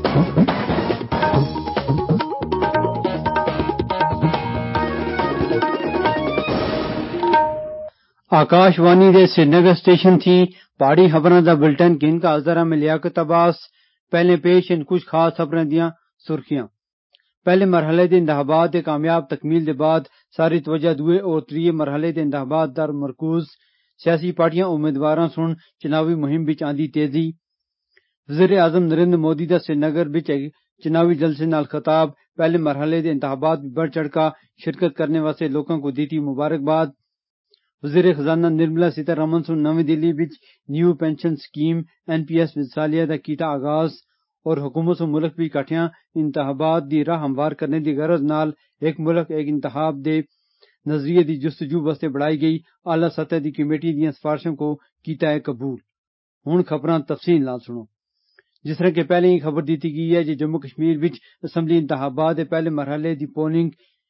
آکاش وانی دے Srinagar station تھی پہاڑی خبراں دا بلٹن گن کا ازدرا میں لیاقت عباس۔ پہلے پیش ان کچھ خاص خبراں دیاں سرخیاں۔ پہلے مرحلے دے انتخابات دے کامیاب تکمیل دے بعد ساری توجہ دوئے اور تریے مرحلے دے انتخابات در مرکوز۔ سیاسی پارٹیاں امیدواراں سن چناوی مہم بچ آندی تیزی۔ وزیر اعظم نریندر مودی دا سری نگر بچ چناوی جلسے نال خطاب۔ پہلے مرحلے دے انتخابات میں بڑھ چڑھ کر شرکت کرنے واسطے لوگوں کو دیتی مبارکباد۔ وزیر خزانہ نرملا سیتا رمن سن نویں دلی بچ نیو پینشن سکیم NPS وزالیہ دا کیتا آغاز۔ اور حکومت و ملک بھی کٹھیاں انتخابات دی راہ ہموار کرنے دی غرض نال ایک ملک ایک انتخاب دے نظریے دی جستجو واسطے بڑھائی گئی اعلیٰ سطح دی کمیٹی دیاں سفارشوں کو کیتا ہے قبول۔ ہن خبراں تفصیل نال سنو۔ جس طرح کہ پہلے ہی خبر دیتی گئی ہے کہ جموں کشمیر وچ اسمبلی انتخابات دے پہلے مرحلے دی پولنگ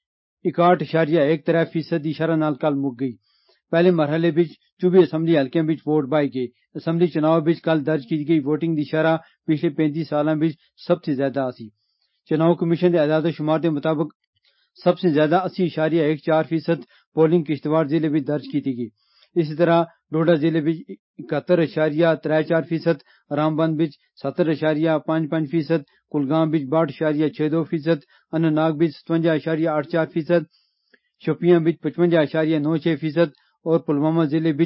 61.13% دی شرح نال کل مک گئی۔ پہلے مرحلے بچ 24 اسمبلی حلقیاں بچ ووٹ پائے گئے۔ اسمبلی چناؤ بچ کل درج کی گئی ووٹنگ دی شرح پچھلے 35 سالاں بچ سب سے زیادہ آسی۔ چناؤ کمیشن دے اعداد و شمار دے مطابق سب سے زیادہ 80.14% پولنگ کشتواڑ ضلع میں درج کی گئی۔ اسی طرح ڈوڈا ضلع میں 71.34%، رامبند میں 70.55%، کلگام میں 62.62%، اننت ناگ میں 57.84%، شوپیاں میں 55.96% اور پلوامہ ضلع میں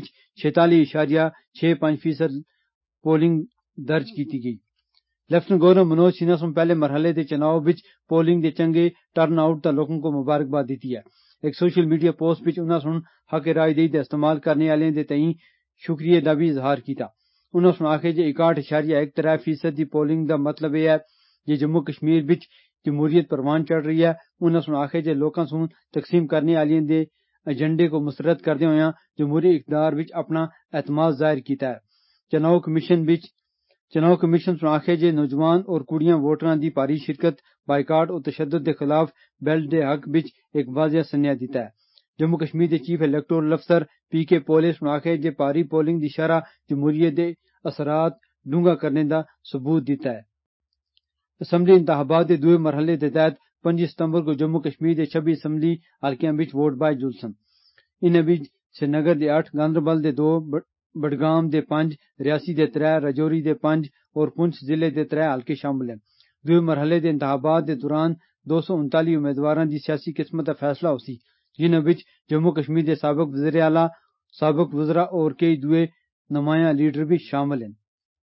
46.65% پولنگ درج کی گئی۔ لیفٹنٹ گورنر منوج سنہا سن پہلے مرحلے دے چناؤ وچ پولنگ دے چنگے ٹرن آؤٹ تے لوگوں کو مبارکباد دیتی ہے۔ ایک سوشل میڈیا پوسٹ وچ انہاں سن حق رائے دہی دا استعمال کرنے والے دے تئیں شکریہ دا بھی اظہار کیتا۔ انہاں سن آکھے جے 61.13% دی پولنگ دا مطلب یہ ہے کہ جموں کشمیر وچ جمہوریت پروان چڑھ رہی ہے۔ انہاں سن آکھے جے لوکاں سن تقسیم کرنے والے دے ایجنڈے کو مسترد کردے ہوئے جمہوری اقتدار وچ اپنا اعتماد ظاہر کیتا ہے۔ چناؤ کمیشن سن آکھے جے نوجوان اور کڑیاں ووٹراں دی بھاری شرکت بائیکاٹ اور تشدد دے خلاف بیلٹ دے حق وچ ایک واضح سنیا دیتا ہے۔ جموں کشمیر دے چیف الیکٹورل افسر PK پولے سن آکھے جے بھاری پولنگ دی شرح جمہوریت دے اثرات ڈونگا کرنے دا ثبوت دیتا ہے۔ اسمبلی انتخابات دے دوئے مرحلے دے تحت 25 ستمبر کو جموں کشمیر دے 26 اسمبلی حلقیاں وچ ووٹ پائے جلسن۔ انہاں وچ سری نگر دے 8، گاندربل دے 2، بڈگام دے 5، ریاسی دے 3، راجوری دے 5 اور پنچ ضلع دے 3 حلقے شامل ہیں۔ دوئے مرحلے دے انتخابات دے دوران 239 امیدواراں دی سیاسی قسمت دا فیصلہ ہوسی، جنہاں وچ جموں کشمیر دے سابق وزیر اعلیٰ، سابق وزراء اور کئی دوئے نمایاں لیڈر بھی شامل ہیں۔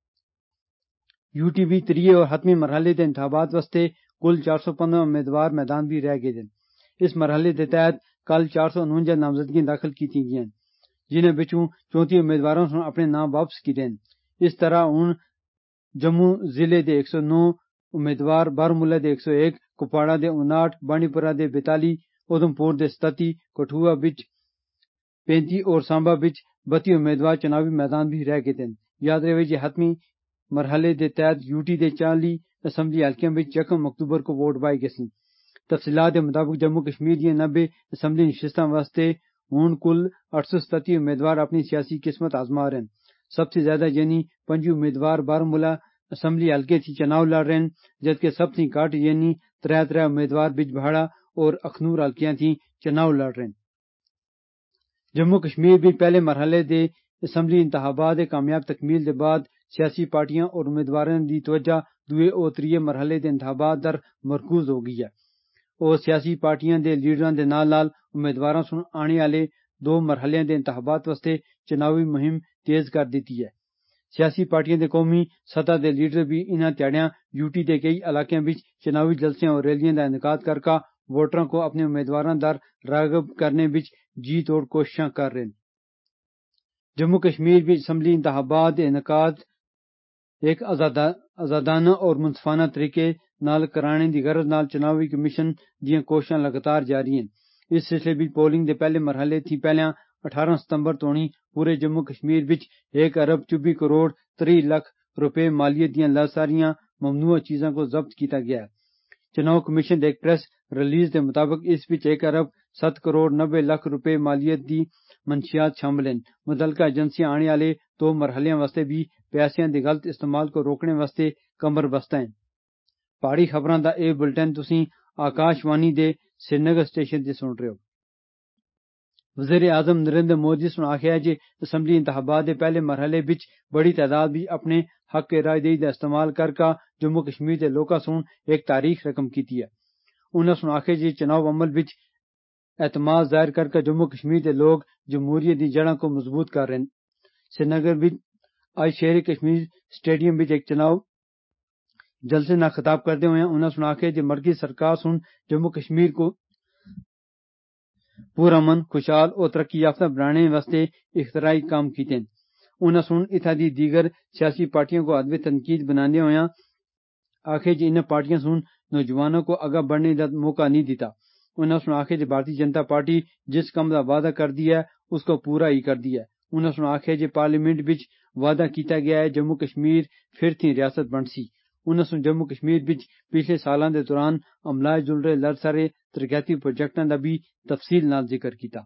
UTV تریے اور حتمی مرحلے دے انتخابات واسطے کل 415 امیدوار میدان بھی رہ گئے ہیں۔ اس مرحلے دے تحت کل 449 نامزدگیاں داخل کی گئیں، جنہاں وچوں 34 امیدواراں نے اپنے نام واپس کیتے ہیں۔ اس طرح ہن جموں ضلع دے 109 امیدوار، بارہمولہ دے 101، کپواڑہ دے 59، بانڈی پورہ دے 42، ادھمپور دے 37، کٹھوعہ وچ 35 اور سامبا وچ 32 امیدوار چناوی میدان بھی رہ گئے ہیں۔ یاد رہے جی حتمی مرحلے دے تحت UT دے 40 اسمبلی حلقیاں وچ 1 اکتوبر کو ووٹ پائے گئے سن۔ تفصیلات کے مطابق جموں کشمیر دیاں 90 اسمبلی نشستاں واسطے ہن کل 837 امیدوار اپنی سیاسی قسمت آزما رہے ہیں۔ سب سے زیادہ یعنی 5 امیدوار بارہمولہ اسمبلی حلقے تھی چناؤ لڑ رہے ہیں، جبکہ سب سے گھٹ یعنی 3 امیدوار بجبہاڑا اور اخنور حلقیاں تھی چناؤ لڑ رہے ہیں۔ جموں کشمیر بھی پہلے مرحلے دے اسمبلی انتخابات دے کامیاب تکمیل دے بعد سیاسی پارٹیاں اور امیدواراں دی توجہ دوئے اور تریے مرحلے دے انتخابات در مرکوز ہو گئی ہے۔ اور سیاسی پارٹیاں دے لیڈراں دے نال امیدواراں سن آنے والے 2 مرحلیاں دے انتخابات واسطے چناوی مہم تیز کر دیتی ہے۔ سیاسی پارٹیاں دے قومی سطح دے لیڈر بھی انہاں تیاڑیاں UT دے کئی علاقیاں وچ چناوی جلسیاں اور ریلیاں دا انعقاد کر کے ووٹراں کو اپنے امیدواراں در راغب کرنے وچ جی توڑ کوششاں کر رہے ہیں۔ جموں کشمیر وچ اسمبلی انتخابات دے انعقاد ایک آزادانہ اور منصفانہ طریقے نال کرانے دی غرض نال چناوی کمیشن دیاں کوششاں لگاتار جاری ہیں۔ اس سلسلے وچ پولنگ دے پہلے مرحلے تھی پہلیاں 18 ستمبر تونی پورے جموں کشمیر وچ 1.24 کروڑ روپے مالیت دیاں لاساریاں ممنوعہ چیزاں کو ضبط کیتا گیا ہے۔ چناؤ کمیشن دے ایک پریس ریلیز دے مطابق اس وچ 1.7 کروڑ روپے مالیت دی منشیات شامل ہیں۔ متعلقہ ایجنسیاں آنے والے 2 مرحلیاں واسطے بھی پیسیاں دے غلط استعمال کو روکنے واسطے کمر بستہ ہیں۔ پہاڑی خبراں دا اے بلٹن تسی آکاش وانی دے سری نگر سٹیشن تے سن رہے ہو۔ وزیر اعظم نریندر مودی نے آخیا جی اسمبلی انتخابات کے پہلے مرحلے وچ بڑی تعداد بھی اپنے حق رائے دہی کا استعمال کر کے جموں کشمیر کے لوکاں سن ایک تاریخ رقم کی ہے۔ انہوں نے آخیا جی چناؤ عمل وچ اعتماد ظاہر کر کے جموں کشمیر کے لوگ جمہوریت دی جڑاں کو مضبوط کر رہے ہیں۔ سری نگر وچ آج شیر کشمیر سٹیڈیم وچ ایک چناؤ جلسے نال خطاب کرتے ہوئے انہوں نے آخیا جی مرکزی سرکار سن جموں کشمیر کو پرامن خوشحال اور ترقی یافتہ بنانے واسطے اختراعی کام کیتے ہیں۔ انہوں نے اتھا دی دیگر سیاسی پارٹیوں کو عدم تنقید بنانے ہوئے آخیا جی انہیں پارٹیاں سن نوجوانوں کو آگاہ بڑھنے کا موقع نہیں دیتا۔ انہوں نے آخیا جی بھارتی جنتا پارٹی جس کام کا وعدہ کر دی ہے اس کو پورا ہی کر دیا ہے۔ انہوں نے آخیا جی پارلیمنٹ وچ وعدہ کیتا گیا ہے جموں کشمیر پھر تھی ریاست بن سی۔ انہوں نے جموں کشمیر وچ پچھلے سالاں دے دوران عملائے جل رہے لڑ سارے ترقیاتی پروجیکٹاں دا بھی تفصیل نال ذکر کیتا۔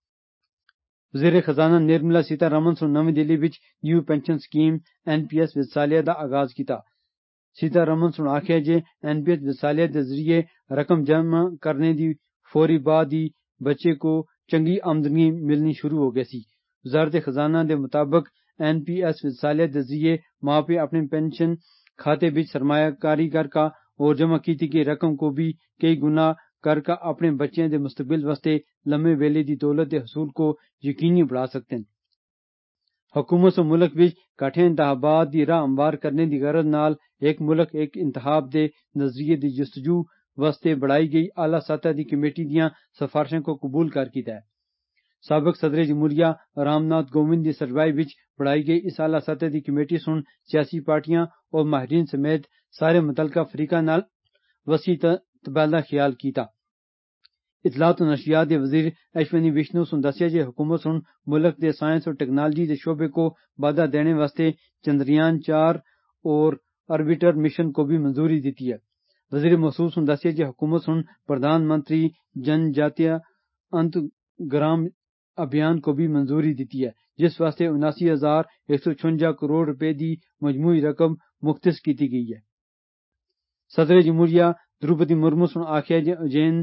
وزیر خزانہ نرملا سیتا رمن سن نویں دلی وچ نیو پینشن سکیم NPS وصالیہ دا آغاز کیتا۔ سیتا رمن سن آخیا جی NPS وصالیہ دے ذریعے رقم جمع کرنے دی فوری بعد ہی بچے کو چنگی آمدنی ملنی شروع ہو گئی سی۔ وزارت خزانہ دے مطابق NPS وصالیہ دے ذریعے ماں پے اپنے پینشن کھاتے وچ سرمایہ کاری کر کا اور جمع کی گئی رقم کو بھی کئی گنا کر کا اپنے بچیاں دے مستقبل واسطے لمبے ویلے دی دولت دے حصول کو یقینی بنا سکتے ہیں۔ حکومت و ملک وچ کٹھے انتخابات دی راہ ہموار کرنے دی غرض نال ایک ملک ایک انتخاب دے نظریے دی جستجو واسطے بڑھائی گئی اعلیٰ سطح دی کمیٹی دیاں سفارشاں کو قبول کر کیتا ہے۔ سابق صدر جمہوریہ رام ناتھ کووند دی سربراہی وچ بڑھائی گئی اس اعلیٰ سطح دی کمیٹی سن سیاسی پارٹیاں اور ماہرین سمیت سارے متعلقہ فریقاں نال وسیع تبادلہ خیال کیتا۔ اطلاعات و نشریات کے وزیر اشونی وشنو سن دسیا جی حکومت سن ملک دے سائنس اور ٹیکنالوجی کے شعبے کو بڑھاوا دینے واسطے چندریان 4 اور آربیٹر مشن کو بھی منظوری دیتی ہے۔ وزیر موصوف سن دسیا جی حکومت سن پردھان منتری جن جاتیہ انتگرام ابھیان کو بھی منظوری دیتی ہے جس واسطے 79,156 کروڑ روپے دی مجموعی رقم مختص کی گئی ہے۔ صدر جمہوریہ دروپدی مرمو سن آخیا جی اجین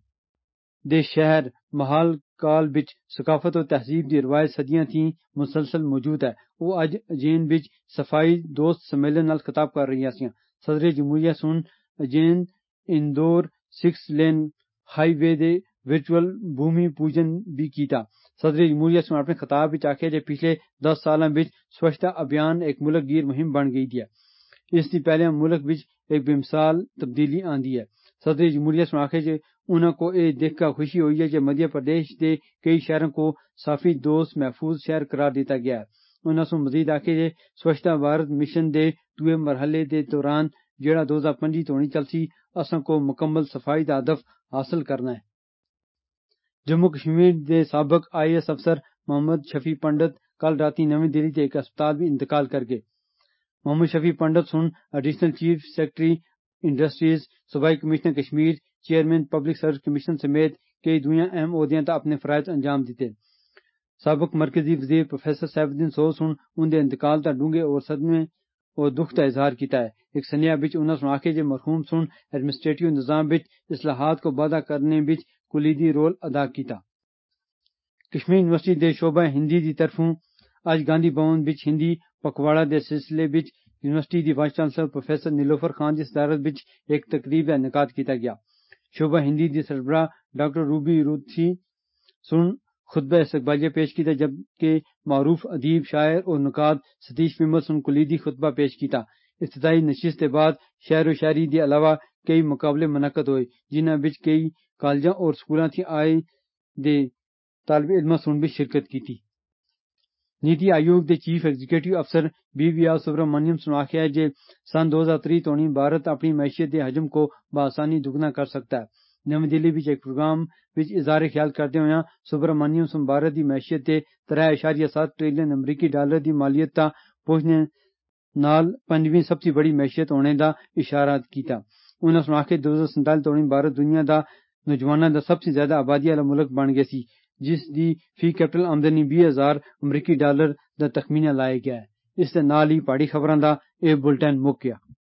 دے شہر محال کال بچ ثقافت و تہذیب دی روایت صدیاں تھی مسلسل موجود ہے۔ وہ اج اجین بچ صفائی دوست سمیلن نال خطاب کر رہی ہیں۔ صدر جمہوریہ سن Ujjain Indore 6 lane highway دے ورچوئل بھومی پوجن بھی کیتا۔ صدر جمہوریہ سن اپنے خطاب وچ آخیا جی پچھلے 10 سالاں وچ سوچھتا ابھیان ایک ملک گیر مہم بن گئی ہے۔ اس دی پہلے ملک وچ ایک بے مثال تبدیلی آندی ہے۔ صدر جمہوریہ سن آخیا جی انہوں کو یہ دیکھ کر خوشی ہوئی ہے کہ مدھیہ پردیش کے کئی شہروں کو صافی دوست محفوظ شہر قرار دیتا گیا ہے۔ انہوں نے مزید آخیا کہ سوچھتا بھارت مشن دے دوسرے مرحلے دے دوران جیڑا 2025 تونی چلسی اساں کو مکمل صفائی دا ہدف حاصل کرنا ہے۔ جموں کشمیر دے سابق IAS افسر محمد شفیع پنڈت کل راتی نویں دلی کے ایک ہسپتال بھی انتقال کر گئے۔ محمد شفیع پنڈت سن ایڈیشنل چیف سیکرٹری انڈسٹریز، صوبائی commissioner Kashmir, chairman public service commission سمیت کئی دویاں اہم عہدیاں تا اپنے فرائض انجام دیتے۔ سابق مرکزی وزیر پروفیسر سیف الدین سوہ سن ان دے انتقال تا ڈونگے اور صدمے اور دکھ کا اظہار کیتا ہے۔ ایک سنیا بچ انہوں نے آخیا کہ مرحوم سن ایڈمنسٹریٹو نظام بچ اصلاحات کو بادہ کرنے بچ کلیدی رول ادا کیتا۔ کشمیر یونیورسٹی دے شعبہ ہندی دی طرفوں آج گاندھی بھون بچ ہندی پکواڑا دے سلسلے بچ یونیورسٹی دی vice chancellor professor Nilofar Khan دی صدارت بچ ایک تقریب کا انعقاد کیتا گیا۔ شعبہ ہندی دی سربراہ ڈاکٹر روبی روتھی سن خطبہ استقبالیہ پیش کیتا جبکہ معروف ادیب شاعر اور نقاد ستیش ومل سن کلیدی خطبہ پیش کیتا۔ افتتاحی نشست کے بعد شعر و شاعری کے علاوہ کئی مقابلے منعقد ہوئے جنہاں بچ کئی کالجاں اور سکولاں تھی آئے دے طالب علماں سن بھی شرکت کی۔ نیتی آیوگ دے چیف ایگزیکٹو افسر BVR سبرامنیم سن آخیا ہے کہ سن 2030 تونی بھارت اپنی معیشت کے حجم کو بآسانی دگنا کر سکتا ہے۔ نویں دلی وچ ایک پروگرام وچ اظہار خیال کردے ہوئے سبرامنیم سن بھارت دی معیشت کے 3.7 ٹریلین امریکی ڈالر دی مالیت تا پہنچنے نال 5ویں سب سے بڑی معیشت ہونے دا اشارہ کیتا۔ انہوں نے آخیا 2047 تونی بھارت دنیا دا نوجواناں دا سب سے زیادہ آبادی والا ملک بن گیا سی جس دی فی کیپٹل آمدنی 20,000 امریکی ڈالر دا تخمینہ لایا گیا ہے۔ اس دے نال ہی پہاڑی خبراں دا یہ بلٹن مک گیا۔